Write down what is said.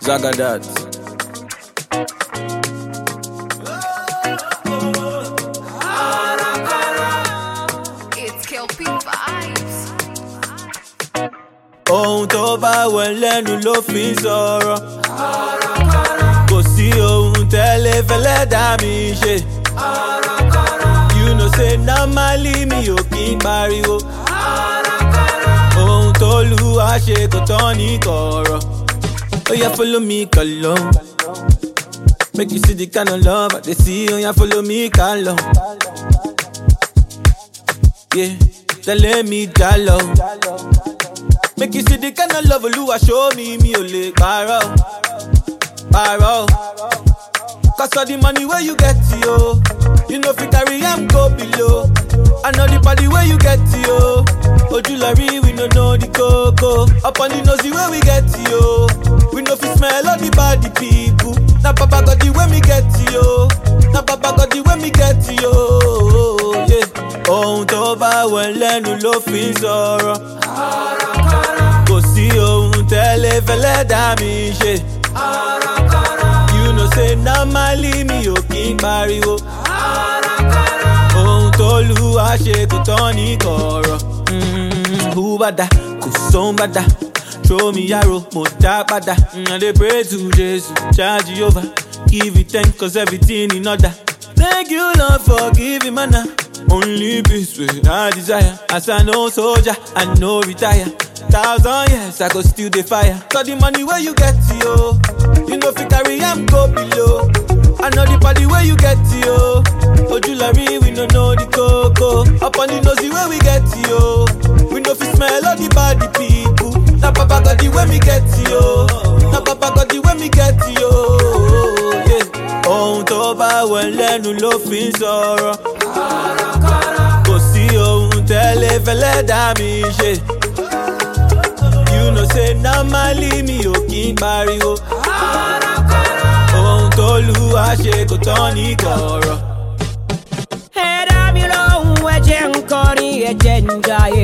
Zagadat. It's Kelpie vibes. Ohun tó bá wẹ̀ lẹ́nu ló fi ń sọ̀rọ̀. Kò sí ohun tẹ́lẹ̀ fẹ́lẹ́ dá mi ṣe. You know say normally mi ò kí ń pariwo. Ohun tó lù wá ṣe kò tán ní kọ̀rọ̀. Oh yeah, follow me, kalo. Make you see the kind of love I dey see. Oh yeah, follow me, kalo. Yeah, tell me jalo. Make you see the kind of love Oluwa show me, mi ò lè parọ́, parọ́. Cause all the money where you get yo, you know fit carry am go below. I know the party where you get yo, Ojulari we no know the coco. Up on the nosy where we get yo, we no fit smell all the body people. Na Papa got the way me get yo, na Papa got the way me get yo. Yeah, ohun tó bá wẹ̀ lẹ́nu ló fi ń sọ̀rọ̀. Kò sí ohun tẹ́lẹ̀ fẹ́lẹ́ dá mi ṣe. You know say normally mi ò kí ń pariwo. Ohun tó lù wá ṣe kò tán ní kọ̀rọ̀. Who bada, kò sóhun bada. Throw me arrow, mo dá padà. I dey pray to Jesus, charge Jehovah. Give you thanks cause everything in order. Thank you Lord for giving manna. Only peace with I desire. As I know soldier, I know retire. 1,000 years I go still the fire. So the money where you get yo, you know fit carry am go below. I know the party where you get yo, Ojulari we no know the coco. Up on the nosy where we get yo, we no fit smell all the body people. Na Papa got the way me get yo, na Papa got the way me get yo. Yeah, ohun tó bá wẹ̀ lẹ́nu ló fi ń sọ̀rọ̀. Kò sí ohun tẹ́lẹ̀ fẹ́lẹ́ dá mi ṣe. You know say normally mi ò kí ń pariwo. Ohun tó lù wá ṣe kò tán ní kọ̀rọ̀. Ẹ̀dá mi lóhùn ẹ̀jẹ̀ ń kọrin ẹ̀jẹ̀ ń jayé.